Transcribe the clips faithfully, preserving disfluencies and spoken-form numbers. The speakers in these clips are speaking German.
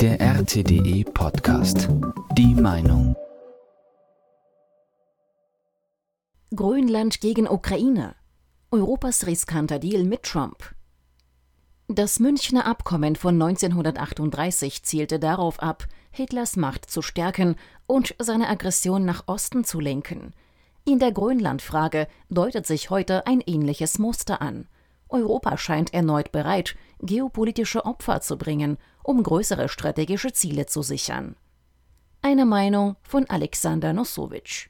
Der R T D E Podcast. Die Meinung. Grönland gegen Ukraine. Europas riskanter Deal mit Trump. Das Münchner Abkommen von neunzehnhundertachtunddreißig zielte darauf ab, Hitlers Macht zu stärken und seine Aggression nach Osten zu lenken. In der Grönlandfrage deutet sich heute ein ähnliches Muster an. Europa scheint erneut bereit, geopolitische Opfer zu bringen, um größere strategische Ziele zu sichern. Eine Meinung von Alexander Nosowitsch.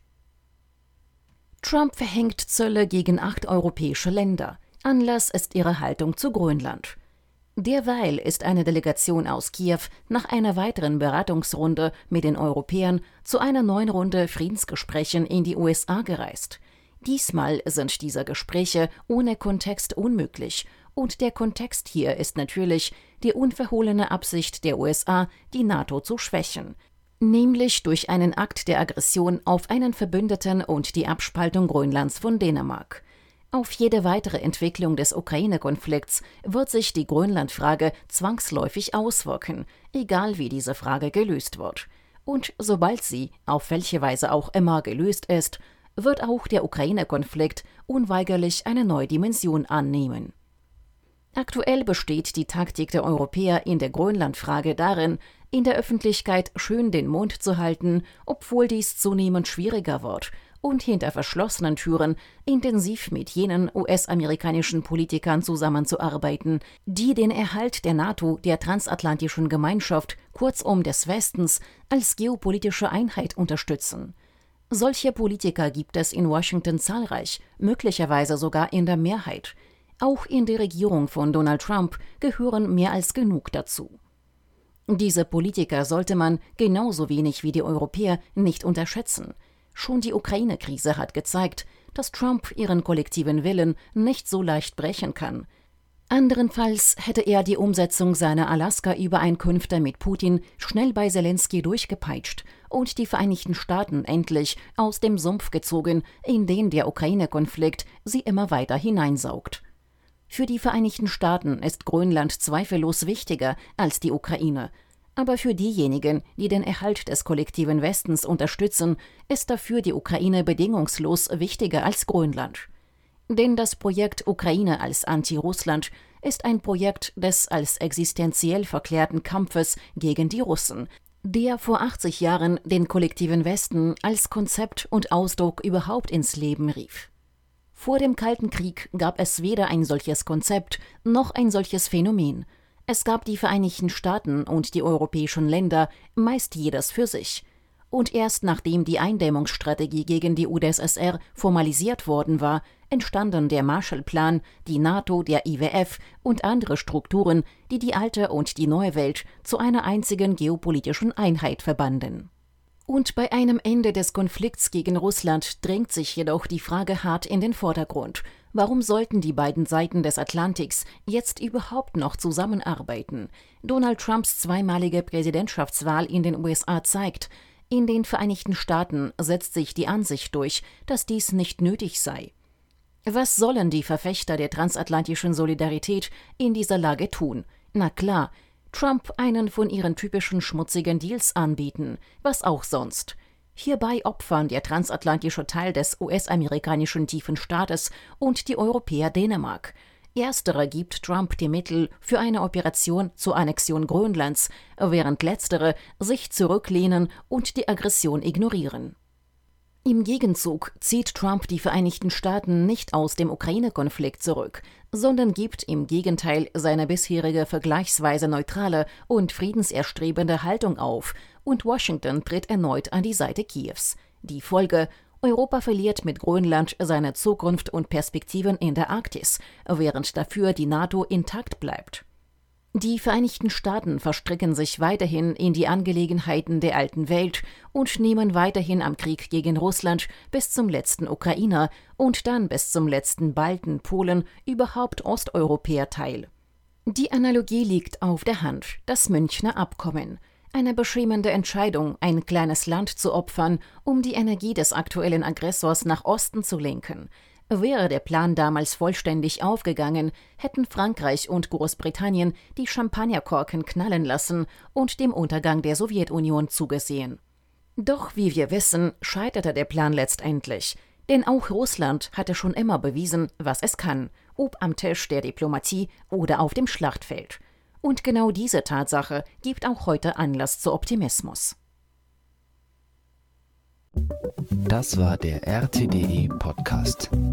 Trump verhängt Zölle gegen acht europäische Länder. Anlass ist ihre Haltung zu Grönland. Derweil ist eine Delegation aus Kiew nach einer weiteren Beratungsrunde mit den Europäern zu einer neuen Runde Friedensgesprächen in die U S A gereist. Diesmal sind diese Gespräche ohne Kontext unmöglich, und der Kontext hier ist natürlich die unverhohlene Absicht der U S A, die NATO zu schwächen, nämlich durch einen Akt der Aggression auf einen Verbündeten und die Abspaltung Grönlands von Dänemark. Auf jede weitere Entwicklung des Ukraine-Konflikts wird sich die Grönlandfrage zwangsläufig auswirken, egal wie diese Frage gelöst wird. Und sobald sie, auf welche Weise auch immer, gelöst ist, wird auch der Ukraine-Konflikt unweigerlich eine neue Dimension annehmen. Aktuell besteht die Taktik der Europäer in der Grönlandfrage darin, in der Öffentlichkeit schön den Mund zu halten, obwohl dies zunehmend schwieriger wird, und hinter verschlossenen Türen intensiv mit jenen U S-amerikanischen Politikern zusammenzuarbeiten, die den Erhalt der NATO, der transatlantischen Gemeinschaft, kurzum des Westens, als geopolitische Einheit unterstützen. Solche Politiker gibt es in Washington zahlreich, möglicherweise sogar in der Mehrheit. Auch in der Regierung von Donald Trump gehören mehr als genug dazu. Diese Politiker sollte man, genauso wenig wie die Europäer, nicht unterschätzen. Schon die Ukraine-Krise hat gezeigt, dass Trump ihren kollektiven Willen nicht so leicht brechen kann. Anderenfalls hätte er die Umsetzung seiner Alaska-Übereinkünfte mit Putin schnell bei Zelensky durchgepeitscht und die Vereinigten Staaten endlich aus dem Sumpf gezogen, in den der Ukraine-Konflikt sie immer weiter hineinsaugt. Für die Vereinigten Staaten ist Grönland zweifellos wichtiger als die Ukraine. Aber für diejenigen, die den Erhalt des kollektiven Westens unterstützen, ist dafür die Ukraine bedingungslos wichtiger als Grönland. Denn das Projekt Ukraine als Anti-Russland ist ein Projekt des als existenziell verklärten Kampfes gegen die Russen, der vor achtzig Jahren den kollektiven Westen als Konzept und Ausdruck überhaupt ins Leben rief. Vor dem Kalten Krieg gab es weder ein solches Konzept noch ein solches Phänomen. Es gab die Vereinigten Staaten und die europäischen Länder, meist jedes für sich. Und erst nachdem die Eindämmungsstrategie gegen die U d S S R formalisiert worden war, entstanden der Marshallplan, die NATO, der I W F und andere Strukturen, die die alte und die neue Welt zu einer einzigen geopolitischen Einheit verbanden. Und bei einem Ende des Konflikts gegen Russland drängt sich jedoch die Frage hart in den Vordergrund: Warum sollten die beiden Seiten des Atlantiks jetzt überhaupt noch zusammenarbeiten? Donald Trumps zweimalige Präsidentschaftswahl in den U S A zeigt, in den Vereinigten Staaten setzt sich die Ansicht durch, dass dies nicht nötig sei. Was sollen die Verfechter der transatlantischen Solidarität in dieser Lage tun? Na klar, Trump einen von ihren typischen schmutzigen Deals anbieten, was auch sonst. Hierbei opfern der transatlantische Teil des U S-amerikanischen tiefen Staates und die Europäer Dänemark. Ersterer gibt Trump die Mittel für eine Operation zur Annexion Grönlands, während letztere sich zurücklehnen und die Aggression ignorieren. Im Gegenzug zieht Trump die Vereinigten Staaten nicht aus dem Ukraine-Konflikt zurück, sondern gibt im Gegenteil seine bisherige vergleichsweise neutrale und friedenserstrebende Haltung auf, und Washington tritt erneut an die Seite Kiews. Die Folge: Europa verliert mit Grönland seine Zukunft und Perspektiven in der Arktis, während dafür die NATO intakt bleibt. Die Vereinigten Staaten verstricken sich weiterhin in die Angelegenheiten der alten Welt und nehmen weiterhin am Krieg gegen Russland bis zum letzten Ukrainer und dann bis zum letzten Balten, Polen, überhaupt Osteuropäer teil. Die Analogie liegt auf der Hand: das Münchner Abkommen. Eine beschämende Entscheidung, ein kleines Land zu opfern, um die Energie des aktuellen Aggressors nach Osten zu lenken. Wäre der Plan damals vollständig aufgegangen, hätten Frankreich und Großbritannien die Champagnerkorken knallen lassen und dem Untergang der Sowjetunion zugesehen. Doch wie wir wissen, scheiterte der Plan letztendlich, denn auch Russland hatte schon immer bewiesen, was es kann, ob am Tisch der Diplomatie oder auf dem Schlachtfeld. Und genau diese Tatsache gibt auch heute Anlass zu Optimismus. Das war der R T D E Podcast.